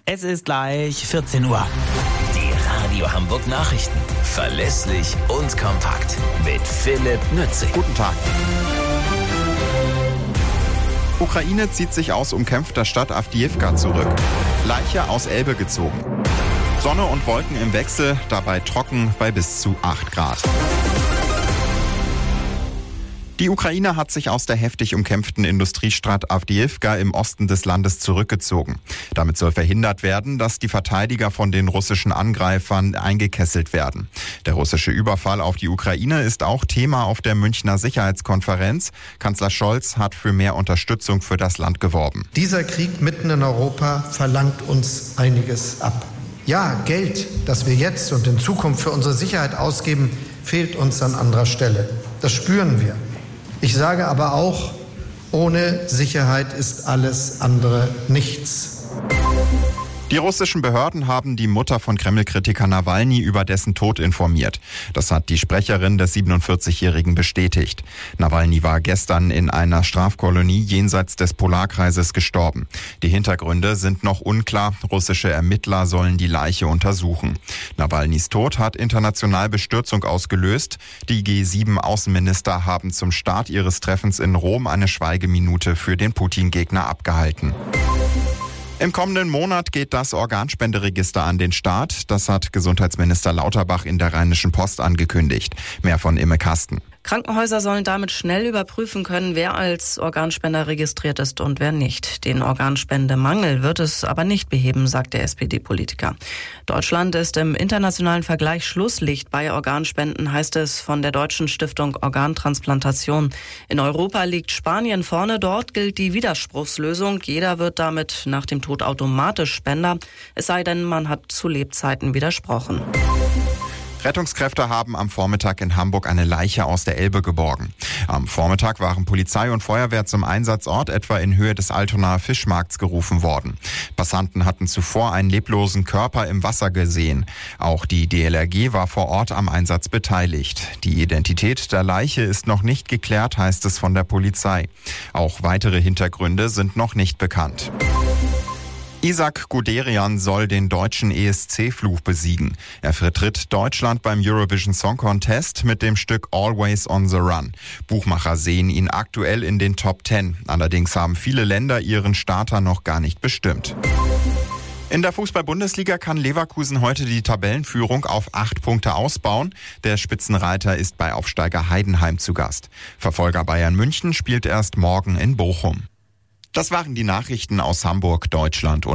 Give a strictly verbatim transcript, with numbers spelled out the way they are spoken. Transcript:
Es ist gleich vierzehn Uhr. Die Radio Hamburg Nachrichten. Verlässlich und kompakt. Mit Philipp Nützig. Guten Tag. Ukraine zieht sich aus umkämpfter Stadt Awdijiwka zurück. Leiche aus Elbe gezogen. Sonne und Wolken im Wechsel, dabei trocken bei bis zu acht Grad. Die Ukraine hat sich aus der heftig umkämpften Industriestadt Awdijiwka im Osten des Landes zurückgezogen. Damit soll verhindert werden, dass die Verteidiger von den russischen Angreifern eingekesselt werden. Der russische Überfall auf die Ukraine ist auch Thema auf der Münchner Sicherheitskonferenz. Kanzler Scholz hat für mehr Unterstützung für das Land geworben. Dieser Krieg mitten in Europa verlangt uns einiges ab. Ja, Geld, das wir jetzt und in Zukunft für unsere Sicherheit ausgeben, fehlt uns an anderer Stelle. Das spüren wir. Ich sage aber auch, ohne Sicherheit ist alles andere nichts. Die russischen Behörden haben die Mutter von Kreml-Kritiker Nawalny über dessen Tod informiert. Das hat die Sprecherin des siebenundvierzigjährigen bestätigt. Nawalny war gestern in einer Strafkolonie jenseits des Polarkreises gestorben. Die Hintergründe sind noch unklar. Russische Ermittler sollen die Leiche untersuchen. Nawalnys Tod hat international Bestürzung ausgelöst. Die G sieben Außenminister haben zum Start ihres Treffens in Rom eine Schweigeminute für den Putin-Gegner abgehalten. Im kommenden Monat geht das Organspenderegister an den Start. Das hat Gesundheitsminister Lauterbach in der Rheinischen Post angekündigt. Mehr von Imme Kasten. Krankenhäuser sollen damit schnell überprüfen können, wer als Organspender registriert ist und wer nicht. Den Organspendemangel wird es aber nicht beheben, sagt der S P D-Politiker. Deutschland ist im internationalen Vergleich Schlusslicht bei Organspenden, heißt es von der Deutschen Stiftung Organtransplantation. In Europa liegt Spanien vorne, dort gilt die Widerspruchslösung. Jeder wird damit nach dem Tod automatisch Spender, es sei denn, man hat zu Lebzeiten widersprochen. Rettungskräfte haben am Vormittag in Hamburg eine Leiche aus der Elbe geborgen. Am Vormittag waren Polizei und Feuerwehr zum Einsatzort etwa in Höhe des Altonaer Fischmarkts gerufen worden. Passanten hatten zuvor einen leblosen Körper im Wasser gesehen. Auch die D L R G war vor Ort am Einsatz beteiligt. Die Identität der Leiche ist noch nicht geklärt, heißt es von der Polizei. Auch weitere Hintergründe sind noch nicht bekannt. Isaac Guderian soll den deutschen E S C-Fluch besiegen. Er vertritt Deutschland beim Eurovision Song Contest mit dem Stück Always on the Run. Buchmacher sehen ihn aktuell in den Top Ten. Allerdings haben viele Länder ihren Starter noch gar nicht bestimmt. In der Fußball-Bundesliga kann Leverkusen heute die Tabellenführung auf acht Punkte ausbauen. Der Spitzenreiter ist bei Aufsteiger Heidenheim zu Gast. Verfolger Bayern München spielt erst morgen in Bochum. Das waren die Nachrichten aus Hamburg, Deutschland und